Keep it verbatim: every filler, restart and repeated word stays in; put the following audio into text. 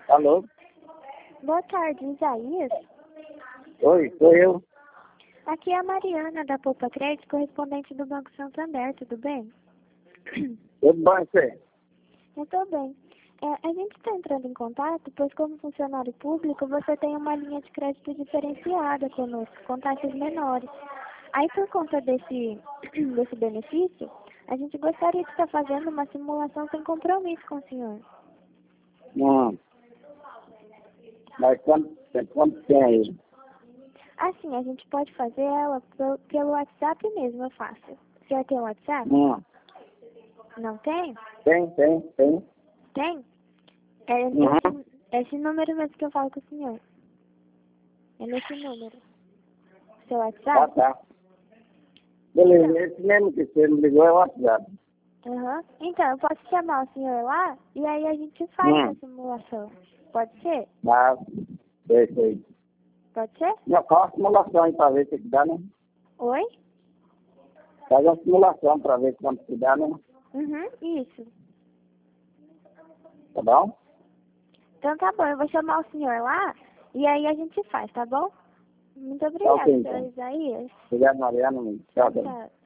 Alô? Boa tarde, Isaías. Oi, sou eu. Aqui é a Mariana da Poupa Crédito, correspondente do Banco Santander, tudo bem? Tudo bem, você? Eu tô bem. É, a gente está entrando em contato, pois como funcionário público, você tem uma linha de crédito diferenciada conosco, com taxas menores. Aí, por conta desse, desse benefício, a gente gostaria de estar fazendo uma simulação sem compromisso com o senhor. Hum. Mas quanto, quanto tem aí? Assim, a gente pode fazer ela pelo, pelo WhatsApp mesmo, é fácil. O senhor tem WhatsApp? Hum. Não tem? Tem, tem, tem. Tem? É Uhum. esse, esse número mesmo que eu falo com o senhor. É nesse número. Seu Tá, WhatsApp? tá. Beleza, esse mesmo que você me ligou é o WhatsApp. Aham. Então, eu posso chamar o senhor lá e aí a gente faz Hum. a simulação. Pode ser? Tá, sei, sei. Pode ser? Já faço a simulação aí pra ver o que que dá, né? Oi? Faz uma simulação pra ver quanto que dá, né? Uhum, isso. Tá bom? Então tá bom, eu vou chamar o senhor lá e aí a gente faz, tá bom? Muito Tá obrigada, ok, senhor então. Isaías. Obrigado, Mariana. Tchau, tchau. Tchau.